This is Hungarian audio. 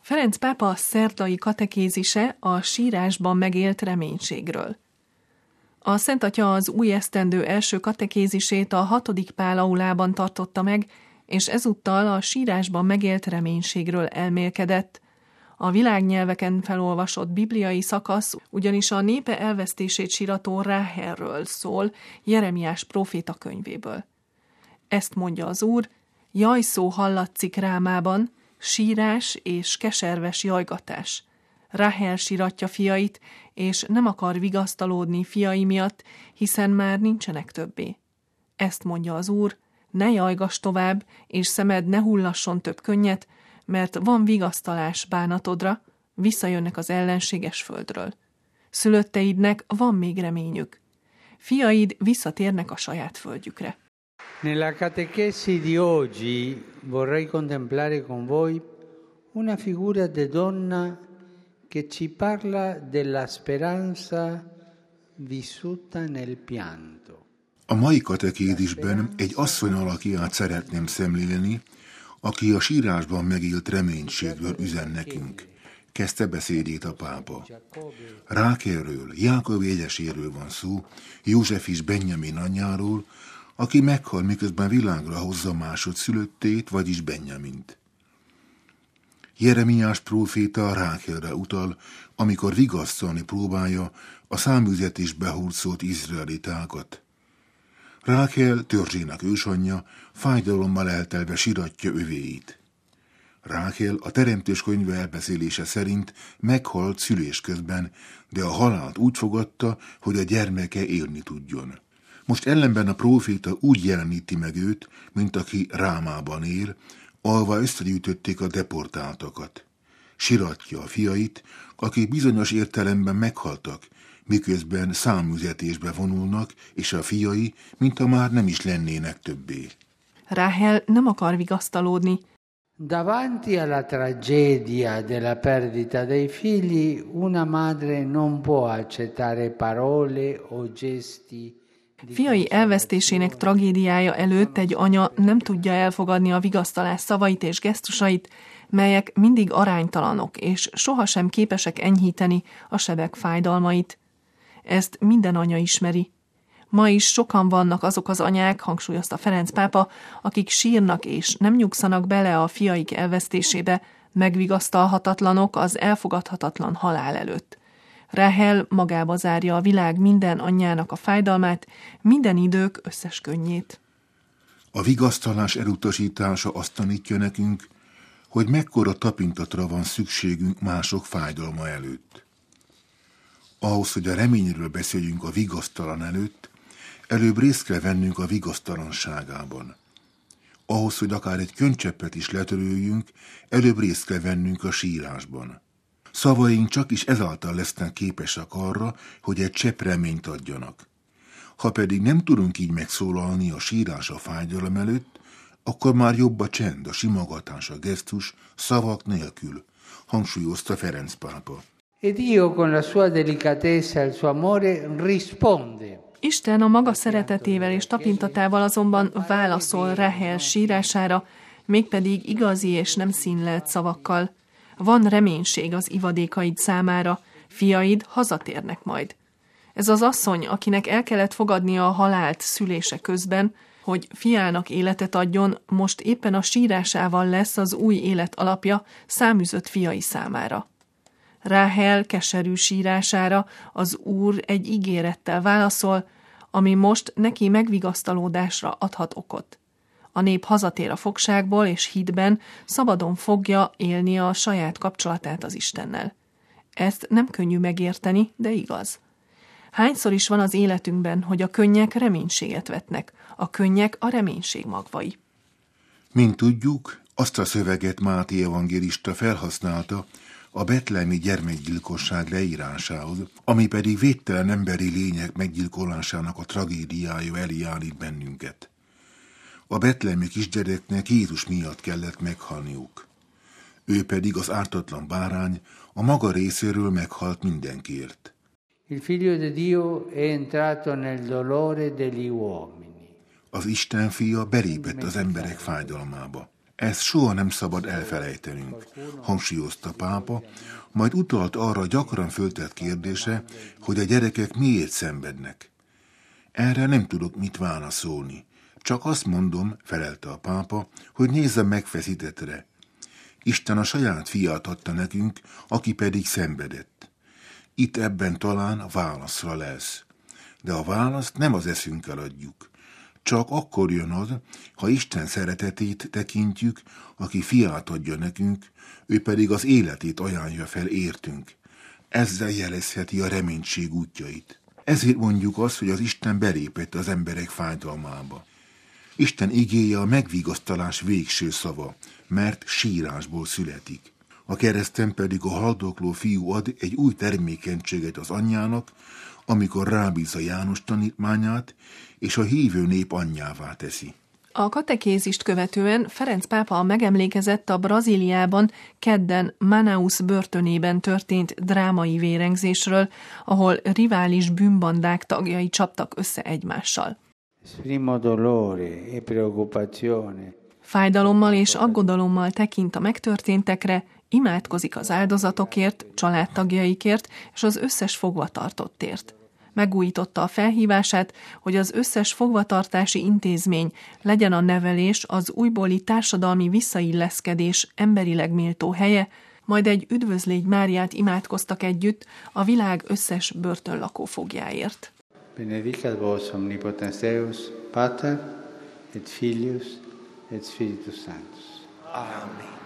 Ferenc pápa szerdai katekézise a sírásban megélt reménységről. A Szent Atya az új esztendő első katekézisét a 6. Pál aulában tartotta meg, és ezúttal a sírásban megélt reménységről elmélkedett. A világnyelveken felolvasott bibliai szakasz ugyanis a népe elvesztését sírató Ráhelről szól, Jeremiás próféta könyvéből. Ezt mondja az Úr: jajszó hallatszik Rámában, sírás és keserves jajgatás. Ráhel síratja fiait, és nem akar vigasztalódni fiai miatt, hiszen már nincsenek többé. Ezt mondja az Úr: ne jajgass tovább, és szemed ne hullasson több könnyet, mert van vigasztalás bánatodra, visszajönnek az ellenséges földről. Szülötteidnek van még reményük. Fiaid visszatérnek a saját földjükre. Nella catechesi di oggi vorrei contemplare con voi una figura de donna che ci parla della speranza vissuta nel pianto. A mai katekézisben egy asszony alakját szeretném szemlélni, aki a sírásban megélt reménységről üzen nekünk. Kezdte beszédét a pápa. Rákelről, Jákob édeséről van szó, József is Benjamin anyjáról, aki meghal, miközben világra hozza másodszülöttét, vagyis Benjamint. Jeremiás próféta Rákelre utal, amikor vigasztalni próbálja a száműzetésbe hurcolt izraelitákat. Rákel, törzsének ősanyja, fájdalommal eltelve siratja övéit. Rákel a Teremtés könyve elbeszélése szerint meghalt szülés közben, de a halált úgy fogadta, hogy a gyermeke élni tudjon. Most ellenben a próféta úgy jeleníti meg őt, mint aki Rámában él, alva összegyűjtötték a deportáltakat. Siratja a fiait, akik bizonyos értelemben meghaltak, miközben száműzetésbe vonulnak, és a fiai, mintha már nem is lennének többé. Ráhel nem akar vigasztalódni. Davanti alla tragedia della perdita dei figli, una madre non può accettare parole o gesti. Fiai elvesztésének tragédiája előtt egy anya nem tudja elfogadni a vigasztalás szavait és gesztusait, melyek mindig aránytalanok, és sohasem képesek enyhíteni a sebek fájdalmait. Ezt minden anya ismeri. Ma is sokan vannak azok az anyák, hangsúlyozta Ferenc pápa, akik sírnak és nem nyugszanak bele a fiaik elvesztésébe, megvigasztalhatatlanok az elfogadhatatlan halál előtt. Ráhel magába zárja a világ minden anyjának a fájdalmát, minden idők összes könnyét. A vigasztalás elutasítása azt tanítja nekünk, hogy mekkora tapintatra van szükségünk mások fájdalma előtt. Ahhoz, hogy a reményről beszéljünk a vigasztalan előtt, előbb részt kell vennünk a vigasztalanságában. Ahhoz, hogy akár egy könycseppet is letöröljünk, előbb részt kell vennünk a sírásban. Szavaink csak is ezáltal lesznek képesek arra, hogy egy csepp reményt adjanak. Ha pedig nem tudunk így megszólalni a sírás a fájdalom előtt, akkor már jobb a csend, a simogatás, a gesztus, szavak nélkül, hangsúlyozta Ferenc pápa. E Dio con la sua delicatezza e il suo amore risponde. Isten a maga szeretetével és tapintatával azonban válaszol Ráhel sírására, mégpedig igazi és nem színlelt szavakkal. Van reménység az ivadékaid számára, fiaid hazatérnek majd. Ez az asszony, akinek el kellett fogadnia a halált szülése közben, hogy fiának életet adjon, most éppen a sírásával lesz az új élet alapja száműzött fiai számára. Ráhel keserű sírására az Úr egy ígérettel válaszol, ami most neki megvigasztalódásra adhat okot. A nép hazatér a fogságból, és hitben szabadon fogja élni a saját kapcsolatát az Istennel. Ezt nem könnyű megérteni, de igaz. Hányszor is van az életünkben, hogy a könnyek reménységet vetnek, a könnyek a reménység magvai. Mint tudjuk, azt a szöveget Máté evangélista felhasználta a betlehemi gyermekgyilkosság leírásához, ami pedig védtelen emberi lények meggyilkolásának a tragédiája elé állít bennünket. A betlehemi kisgyereknek Jézus miatt kellett meghalniuk. Ő pedig az ártatlan bárány a maga részéről meghalt mindenkiért. Il figlio di Dio è entrato nel dolore degli uomini. Az Isten fia belépett az emberek fájdalmába. Ezt soha nem szabad elfelejtenünk, hangsúlyozta pápa, majd utalt arra a gyakran föltett kérdése, hogy a gyerekek miért szenvednek. Erre nem tudok mit válaszolni. Csak azt mondom, felelte a pápa, hogy nézze megfeszítettre. Isten a saját fiát adta nekünk, aki pedig szenvedett. Itt ebben talán a válaszra lesz. De a választ nem az eszünkkel adjuk. Csak akkor jön az, ha Isten szeretetét tekintjük, aki fiát adja nekünk, ő pedig az életét ajánlja fel értünk. Ezzel jelezheti a reménység útjait. Ezért mondjuk azt, hogy az Isten belépett az emberek fájdalmába. Isten igéje a megvigasztalás végső szava, mert sírásból születik. A kereszten pedig a haldokló fiú ad egy új termékenységet az anyjának, amikor rábízza János tanítmányát, és a hívő nép anyjává teszi. A katekézist követően Ferenc pápa megemlékezett a Brazíliában kedden Manaus börtönében történt drámai vérengzésről, ahol rivális bűnbandák tagjai csaptak össze egymással. Fájdalommal és aggodalommal tekint a megtörténtekre, imádkozik az áldozatokért, családtagjaikért és az összes fogvatartottért. Megújította a felhívását, hogy az összes fogvatartási intézmény, legyen a nevelés, az újbóli társadalmi visszailleszkedés emberileg méltó helye, majd egy Üdvözlégy Máriát imádkoztak együtt a világ összes börtönlakó foglyáért. Benedicat vos omnipotens Deus, Pater et Filius et Spiritus Sanctus. Amen.